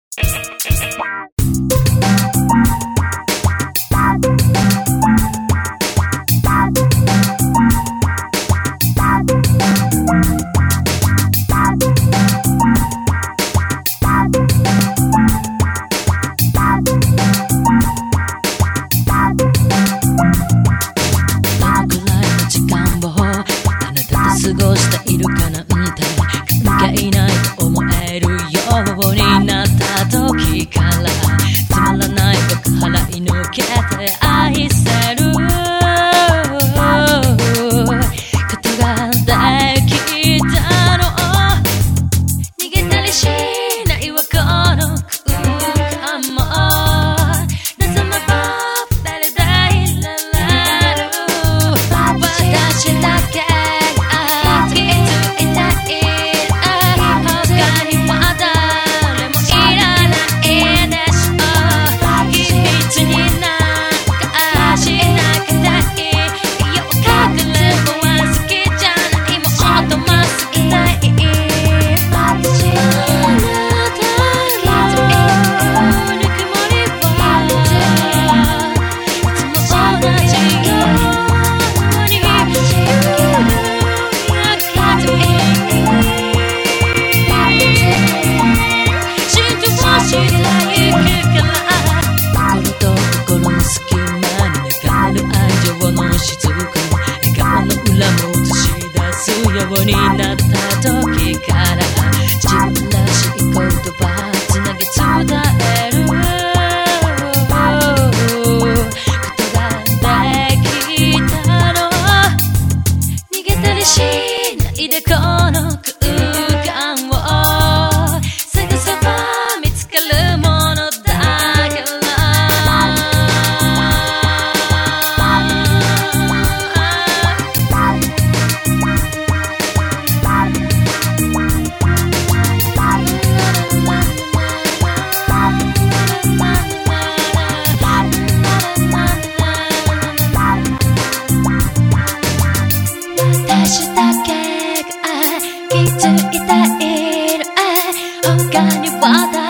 過ごしているかなんて関係ないと思えるようになった時からつまらない僕払い抜けて愛せることができたの逃げたりしないわこの空間も望めば誰だいられる私だけになった時から自分らしい言葉つなぎ伝えることができたの逃げたりしないでこの空間を探せば見つかるものだから私だけが気づいている他には